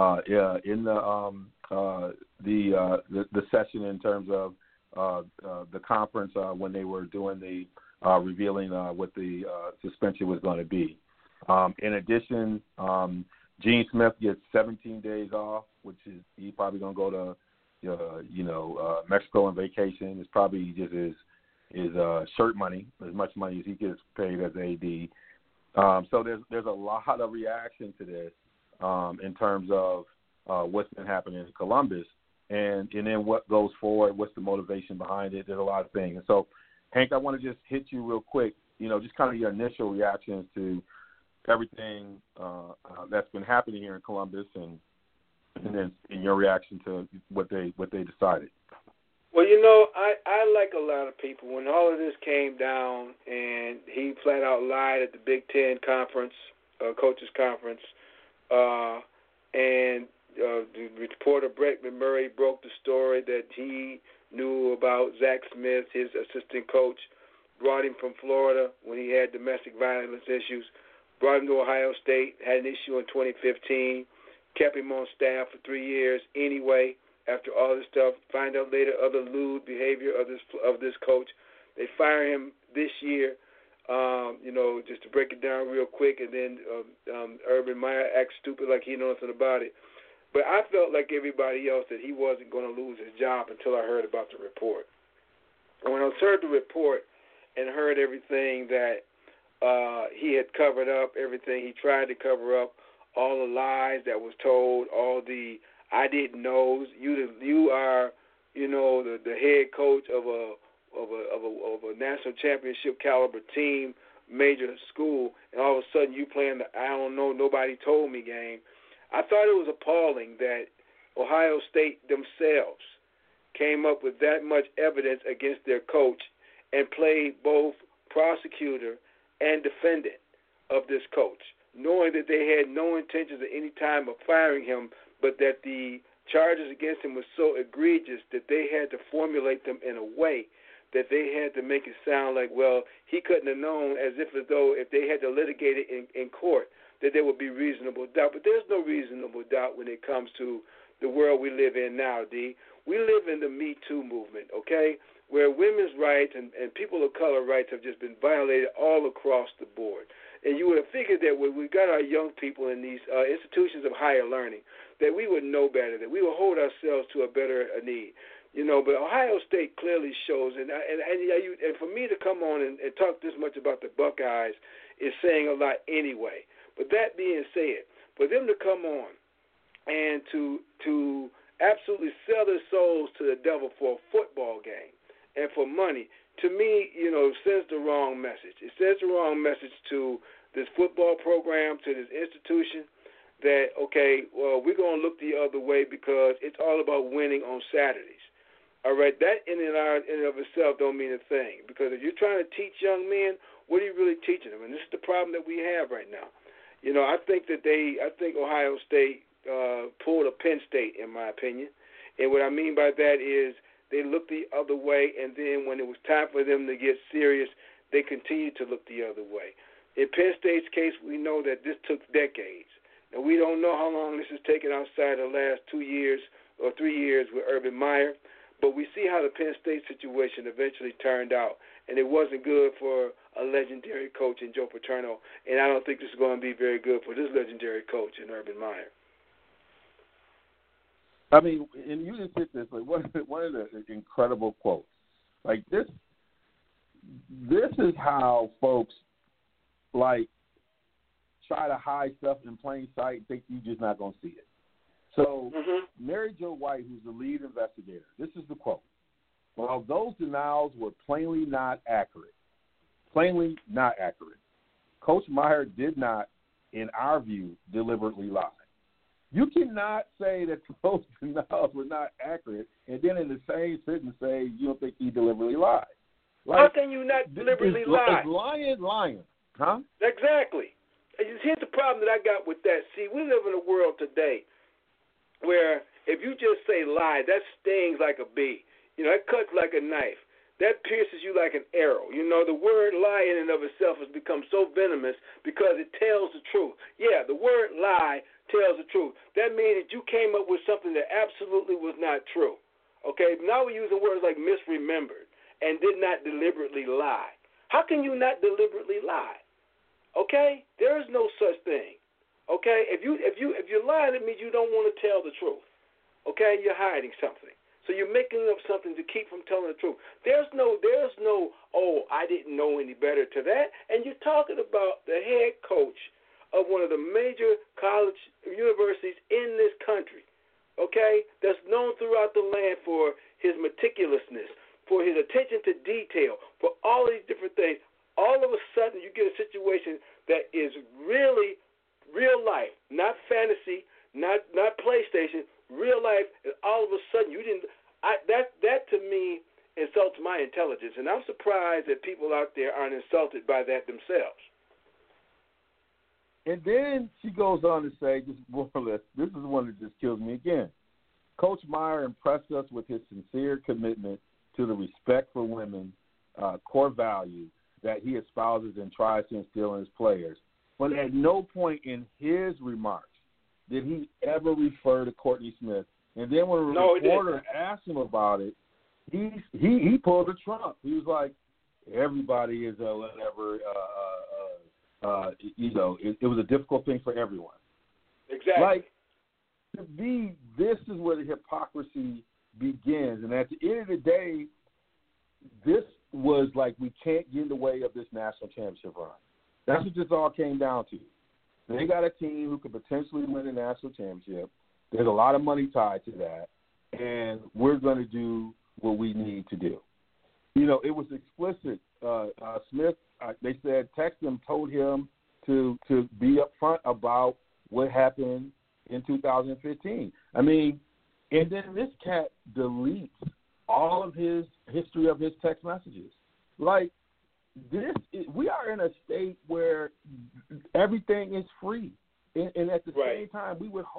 session in terms of the conference when they were doing the revealing what the suspension was going to be. In addition, Gene Smith gets 17 days off, which is he's probably going to go to Mexico on vacation. It's probably just his shirt money, as much money as he gets paid as AD. So there's a lot of reaction to this in terms of what's been happening in Columbus, and then what goes forward, what's the motivation behind it. There's a lot of things. And so, Hank, I want to just hit you real quick, just kind of your initial reactions to everything that's been happening here in Columbus, and And then in your reaction to what they decided. Well, I like a lot of people. When all of this came down and he flat out lied at the Big Ten conference, coaches conference, and the reporter Brett McMurray broke the story that he knew about Zach Smith, his assistant coach, brought him from Florida when he had domestic violence issues, brought him to Ohio State, had an issue in 2015, kept him on staff for 3 years anyway. After all this stuff, find out later other lewd behavior of this coach. They fire him this year, just to break it down real quick, and then Urban Meyer acts stupid like he knows nothing about it. But I felt like everybody else that he wasn't going to lose his job until I heard about the report. And when I heard the report and heard everything that he had covered up, everything he tried to cover up, all the lies that was told, all the I didn't know. You are, the head coach of a national championship caliber team, major school, and all of a sudden you playing the I don't know, nobody told me game. I thought it was appalling that Ohio State themselves came up with that much evidence against their coach and played both prosecutor and defendant of this coach, knowing that they had no intentions at any time of firing him, but that the charges against him were so egregious that they had to formulate them in a way that they had to make it sound like, well, he couldn't have known, as though if they had to litigate it in court, that there would be reasonable doubt. But there's no reasonable doubt when it comes to the world we live in now, D. We live in the Me Too movement, okay, where women's rights and people of color rights have just been violated all across the board. And you would have figured that when we got our young people in these institutions of higher learning, that we would know better, that we would hold ourselves to a better need. But Ohio State clearly shows, and for me to come on and talk this much about the Buckeyes is saying a lot anyway. But that being said, for them to come on and to absolutely sell their souls to the devil for a football game and for money, to me, sends the wrong message. It sends the wrong message to this football program, to this institution, that, okay, well, we're going to look the other way because it's all about winning on Saturdays. All right, that in and of itself don't mean a thing, because if you're trying to teach young men, what are you really teaching them? And this is the problem that we have right now. I think Ohio State pulled a Penn State, in my opinion. And what I mean by that is they looked the other way, and then when it was time for them to get serious, they continued to look the other way. In Penn State's case, we know that this took decades. And we don't know how long this has taken outside the last 2 years or 3 years with Urban Meyer, but we see how the Penn State situation eventually turned out, and it wasn't good for a legendary coach in Joe Paterno, and I don't think this is going to be very good for this legendary coach in Urban Meyer. I mean, and you just hit this, like one of the incredible quotes. Like this is how folks like try to hide stuff in plain sight and think you're just not going to see it. So Mary Jo White, who's the lead investigator, this is the quote. While those denials were plainly not accurate, Coach Meyer did not, in our view, deliberately lie. You cannot say that those denials were not accurate and then in the same sentence say you don't think he deliberately lied. Like, how can you not deliberately lie? Lying. Huh? Exactly. Here's the problem that I got with that. See, we live in a world today where if you just say lie, that stings like a bee. It cuts like a knife. That pierces you like an arrow. The word lie in and of itself has become so venomous because it tells the truth. Yeah, the word lie tells the truth. That means that you came up with something that absolutely was not true. Okay? Now we're using words like misremembered and did not deliberately lie. How can you not deliberately lie? Okay? There is no such thing. Okay? If you're lying, it means you don't want to tell the truth. Okay? You're hiding something. So you're making up something to keep from telling the truth. There's no, I didn't know any better to that. And you're talking about the head coach of one of the major college universities in this country, okay, that's known throughout the land for his meticulousness, for his attention to detail, for all these different things. All of a sudden you get a situation that is really real life, not fantasy, not PlayStation, that people out there aren't insulted by that themselves. And then she goes on to say, just more or less, this is the one that just kills me again. Coach Meyer impressed us with his sincere commitment to the respect for women, core value that he espouses and tries to instill in his players. But at no point in his remarks did he ever refer to Courtney Smith. And then when a reporter asked him about it, he pulled a Trump. He was like, everybody is whatever. It was a difficult thing for everyone. Exactly. Like, to me, this is where the hypocrisy begins. And at the end of the day, this was like, we can't get in the way of this national championship run. That's what this all came down to. They got a team who could potentially win a national championship. There's a lot of money tied to that, and we're going to do what we need to do. You know, it was explicit. Smith, they said, Texas told him to be upfront about what happened in 2015. I mean, and then this cat deletes all of his history of his text messages. Like, we are in a state where everything is free. And at the same time,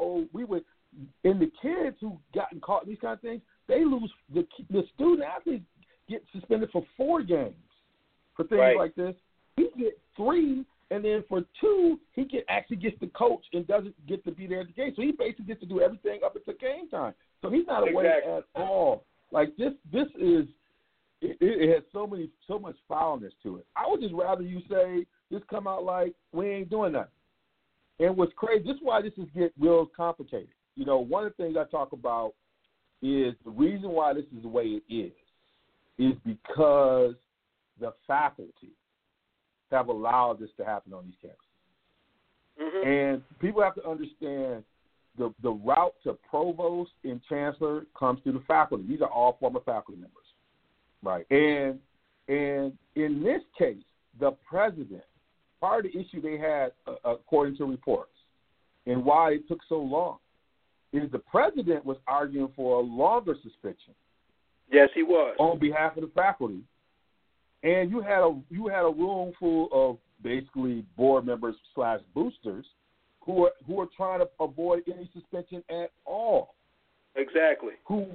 and the kids who gotten caught in these kind of things, they lose, the student athletes get suspended for 4 games for things like this. He gets 3, and then for 2, he actually gets to coach and doesn't get to be there at the game. So he basically gets to do everything up until game time. So he's not away at all. Like, this is, it has so much foulness to it. I would just rather you say, just come out like, we ain't doing nothing. And what's crazy, this is why this is get real complicated. You know, one of the things I talk about is the reason why this is the way it is because the faculty have allowed this to happen on these campuses. Mm-hmm. And people have to understand the route to provost and chancellor comes through the faculty. These are all former faculty members, right? And in this case, the president, part of the issue they had, according to reports, and why it took so long, is the president was arguing for a longer suspension. Yes, he was. On behalf of the faculty. And you had a room full of basically board members / boosters who are trying to avoid any suspension at all. Exactly.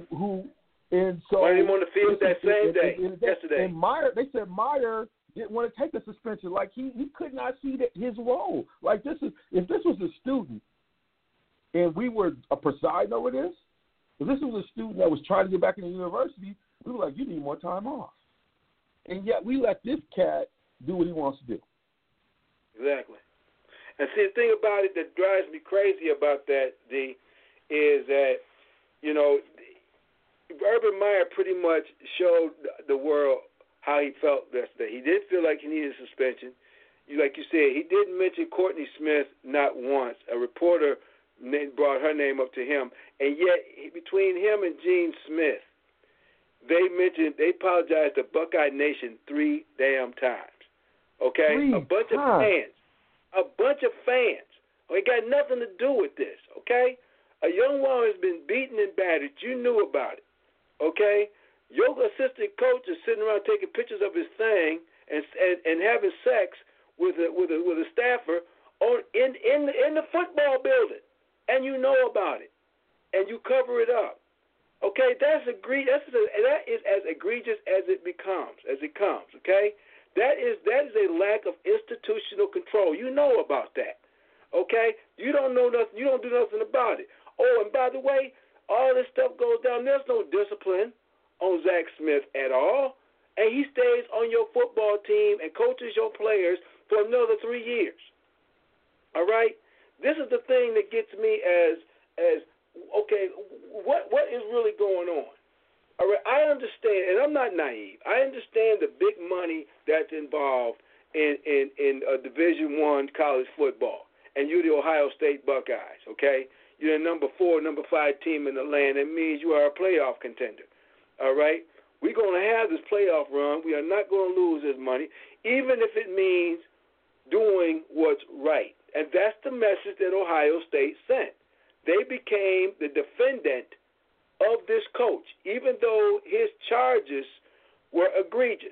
And so wanted him on the field that same day, yesterday. And they said Meyer didn't want to take a suspension. Like he could not see his role. Like if this was a student and we were presiding over this, if this was a student that was trying to get back in the university, we were like, you need more time off. And yet we let this cat do what he wants to do. Exactly. And see, the thing about it that drives me crazy about that, D, is that, you know, Urban Meyer pretty much showed the world how he felt yesterday. He did feel like he needed a suspension. Like you said, he didn't mention Courtney Smith not once. A reporter brought her name up to him. And yet, between him and Gene Smith, they apologized to Buckeye Nation 3 damn times. Okay? A bunch of fans. It got nothing to do with this. Okay? A young woman has been beaten and battered. You knew about it. Okay? Your assistant coach is sitting around taking pictures of his thing and having sex with a staffer in the football building, and you know about it, and you cover it up. Okay, that is as egregious as it comes. Okay, that is a lack of institutional control. You know about that. Okay, you don't know nothing. You don't do nothing about it. Oh, and by the way, all this stuff goes down. There's no discipline on Zach Smith at all, and he stays on your football team and coaches your players for another 3 years. All right, this is the thing that gets me as okay, what is really going on? All right, I understand, and I'm not naive. I understand the big money that's involved in Division I college football, and you're the Ohio State Buckeyes, okay? You're the number 4, number 5 team in the land. That means you are a playoff contender, all right? We're going to have this playoff run. We are not going to lose this money, even if it means doing what's right. And that's the message that Ohio State sent. They became the defendant of this coach, even though his charges were egregious.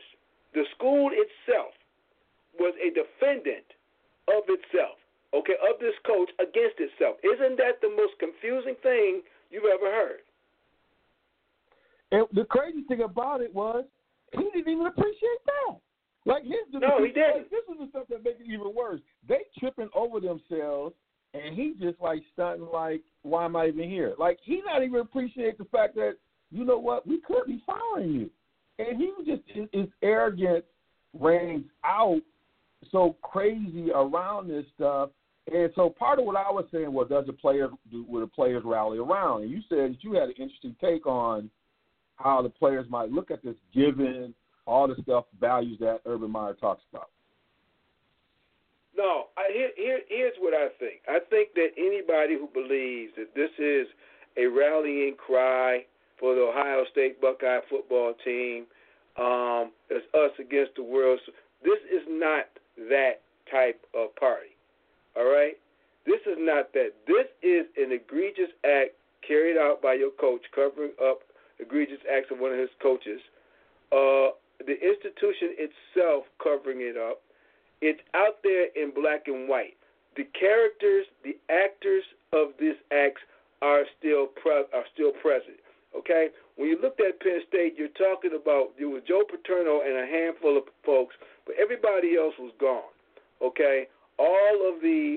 The school itself was a defendant of itself, okay, of this coach against itself. Isn't that the most confusing thing you've ever heard? And the crazy thing about it was he didn't even appreciate that. Like he didn't. This is the stuff that makes it even worse. They tripping over themselves, and he just like stunting like, why am I even here? Like he not even appreciate the fact that, you know what, we could be firing you. And he just his arrogance reigns out so crazy around this stuff. And so part of what I was saying was, will the players rally around? And you said that you had an interesting take on how the players might look at this given all the stuff, values that Urban Meyer talks about. No, here's what I think. I think that anybody who believes that this is a rallying cry for the Ohio State Buckeye football team, it's us against the world, this is not that type of party, all right? This is not that. This is an egregious act carried out by your coach, covering up egregious acts of one of his coaches. The institution itself covering it up. It's out there in black and white. The characters, the actors of this acts are still present. Okay? When you looked at Penn State, you're talking about it was Joe Paterno and a handful of folks, but everybody else was gone. Okay? All of the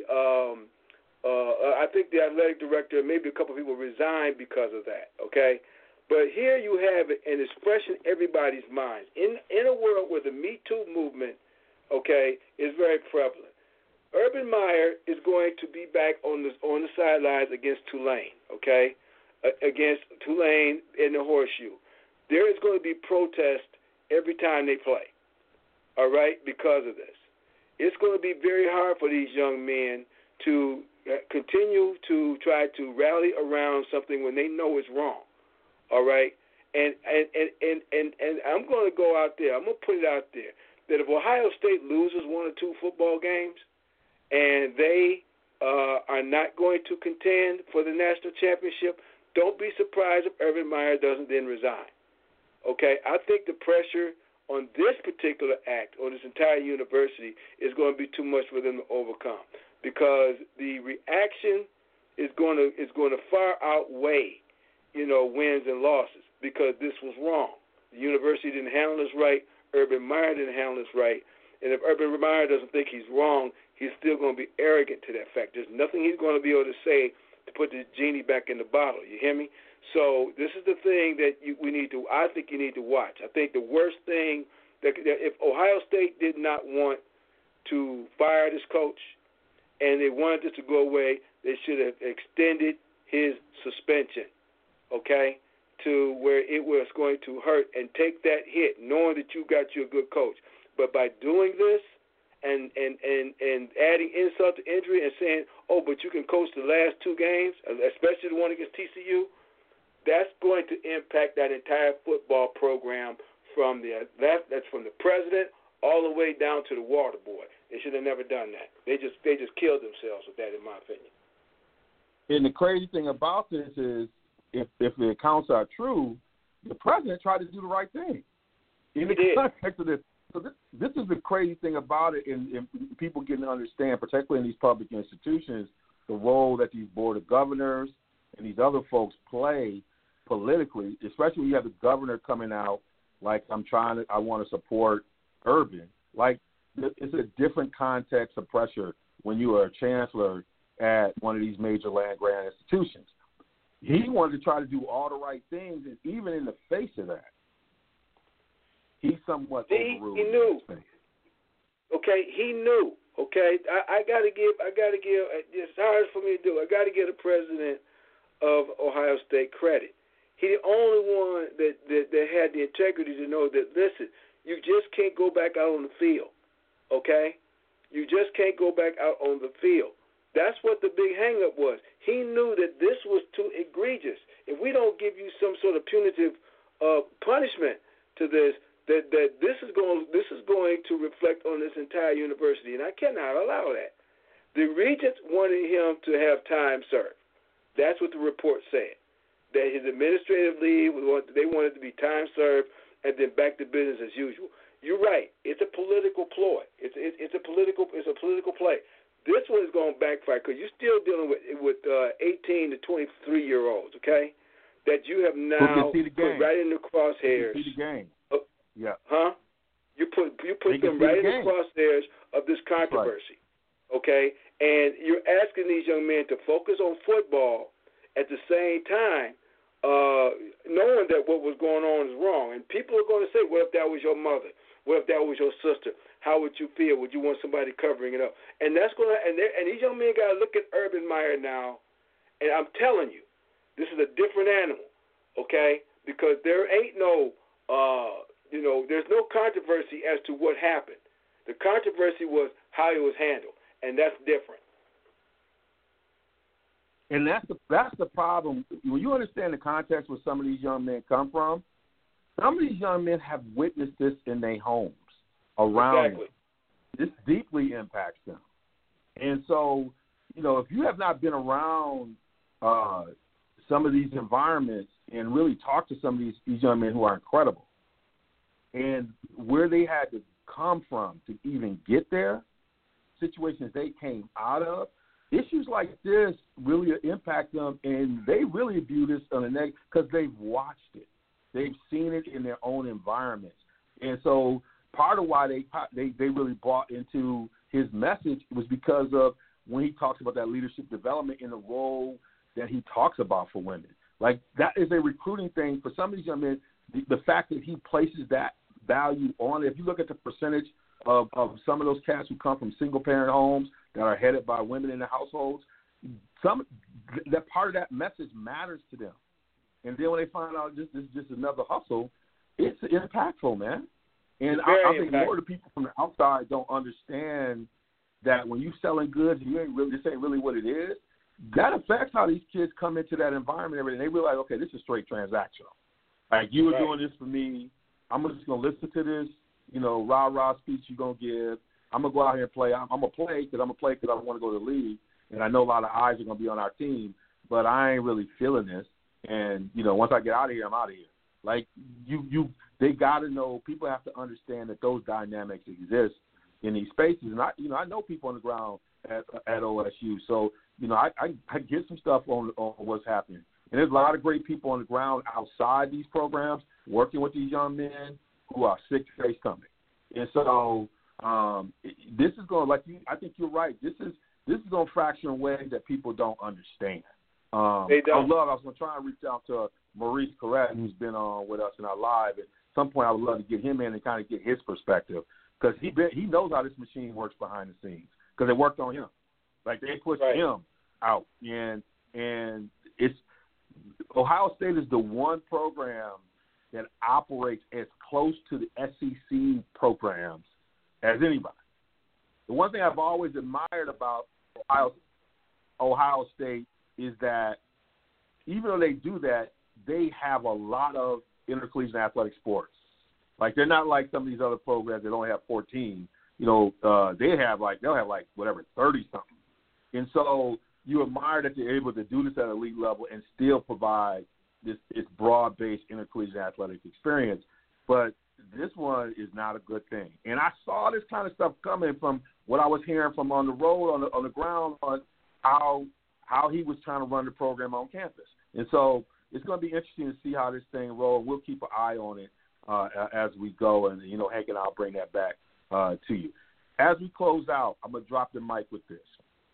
I think the athletic director and maybe a couple of people resigned because of that. Okay? But here you have it, and it's fresh in everybody's minds. In a world where the Me Too movement, okay, is very prevalent, Urban Meyer is going to be back on the sidelines against Tulane, okay, against Tulane in the Horseshoe. There is going to be protest every time they play, all right, because of this. It's going to be very hard for these young men to continue to try to rally around something when they know it's wrong. All right, and I'm going to go out there. I'm going to put it out there that if Ohio State loses one or two football games, and they are not going to contend for the national championship, don't be surprised if Urban Meyer doesn't then resign. Okay, I think the pressure on this particular act, on this entire university, is going to be too much for them to overcome because the reaction is going to far outweigh, wins and losses, because this was wrong. The university didn't handle this right. Urban Meyer didn't handle this right. And if Urban Meyer doesn't think he's wrong, he's still going to be arrogant to that fact. There's nothing he's going to be able to say to put the genie back in the bottle. You hear me? So this is the thing that I think you need to watch. I think the worst thing, that if Ohio State did not want to fire this coach and they wanted this to go away, they should have extended his suspension. Okay, to where it was going to hurt and take that hit, knowing that you got your good coach. But by doing this and adding insult to injury and saying, oh, but you can coach the last two games, especially the one against TCU, that's going to impact that entire football program from that's from the president all the way down to the water boy. They should have never done that. They just killed themselves with that, in my opinion. And the crazy thing about this is, if the accounts are true, the president tried to do the right thing. In the context of this, so this is the crazy thing about it, and people getting to understand, particularly in these public institutions, the role that these board of governors and these other folks play politically, especially when you have the governor coming out like, I want to support Urban. Like, it's a different context of pressure when you are a chancellor at one of these major land-grant institutions. He wanted to try to do all the right things, and even in the face of that, he somewhat overruled. He knew. Okay, he knew. Okay, I got to give. It's hard for me to do. I got to give the president of Ohio State credit. He's the only one that had the integrity to know that, listen, you just can't go back out on the field. Okay, you just can't go back out on the field. That's what the big hang-up was. He knew that this was too egregious. If we don't give you some sort of punitive punishment to this, that this is going to reflect on this entire university, and I cannot allow that. The regents wanted him to have time served. That's what the report said. That his administrative leave, they wanted to be time served, and then back to business as usual. you're right. It's a political ploy. It's a political play. This one is going to backfire because you're still dealing with 18 to 23-year-olds, okay, that you have now put right in the crosshairs. See the game. Yeah. Huh? You put them right in the crosshairs of this controversy, okay? And you're asking these young men to focus on football at the same time, knowing that what was going on is wrong. And people are going to say, what if that was your mother? What if that was your sister? How would you feel? Would you want somebody covering it up? And that's going to, and these young men got to look at Urban Meyer now. And I'm telling you, this is a different animal, okay? Because there ain't no, there's no controversy as to what happened. The controversy was how it was handled, and that's different. And that's the problem. When you understand the context where some of these young men come from, some of these young men have witnessed this in their homes around them. This deeply impacts them. And so, if you have not been around some of these environments and really talked to some of these young men who are incredible and where they had to come from to even get there, situations they came out of, issues like this really impact them, and they really view this on a negative because they've watched it. They've seen it in their own environments. And so part of why they really bought into his message was because of when he talks about that leadership development in the role that he talks about for women. Like, that is a recruiting thing for some of these young men. The fact that he places that value on it, if you look at the percentage of some of those cats who come from single-parent homes that are headed by women in the households, that part of that message matters to them. And then when they find out this is just another hustle, it's impactful, man. And I think more of the people from the outside don't understand that when you're selling goods, this ain't really what it is. That affects how these kids come into that environment and everything. They realize, okay, this is straight transactional. Like, you were doing this for me. I'm just going to listen to this, rah-rah speech you're going to give. I'm going to go out here and play. I'm going to play because I want to go to the league. And I know a lot of eyes are going to be on our team, but I ain't really feeling this. And, once I get out of here, I'm out of here. Like, they got to know, people have to understand that those dynamics exist in these spaces. And I know people on the ground at OSU. So, I get some stuff on what's happening. And there's a lot of great people on the ground outside these programs working with these young men who are sick to face coming. And so this is going to, I think you're right. This is going to fracture in ways that people don't understand. They don't. I was going to try and reach out to Maurice Carrette, who's been on with us in our live. At some point, I would love to get him in and kind of get his perspective because he knows how this machine works behind the scenes because it worked on him. Like, they pushed him out. And it's Ohio State is the one program that operates as close to the SEC programs as anybody. The one thing I've always admired about Ohio State is that even though they do that, they have a lot of intercollegiate athletic sports. Like, they're not like some of these other programs that only have 14. They'll have 30-something. And so you admire that they're able to do this at elite level and still provide this broad-based intercollegiate athletic experience. But this one is not a good thing. And I saw this kind of stuff coming from what I was hearing from on the road, on the ground, on how he was trying to run the program on campus. And so it's going to be interesting to see how this thing rolls. We'll keep an eye on it as we go. And, Hank and I'll bring that back to you. As we close out, I'm going to drop the mic with this.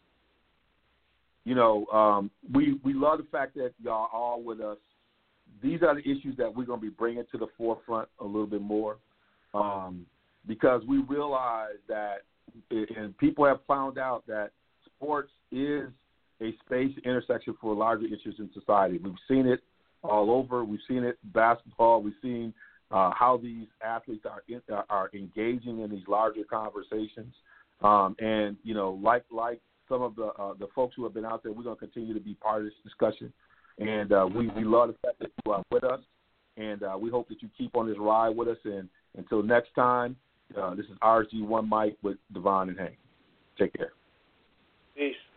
We love the fact that y'all are all with us. These are the issues that we're going to be bringing to the forefront a little bit more because we realize that, and people have found out that sports is a space intersection for larger issues in society. We've seen it all over. We've seen it in basketball. We've seen how these athletes are engaging in these larger conversations. And, like some of the folks who have been out there, we're going to continue to be part of this discussion. And we love the fact that you are with us. And we hope that you keep on this ride with us. And until next time, this is RG1 Mike with Devon and Hank. Take care. Peace.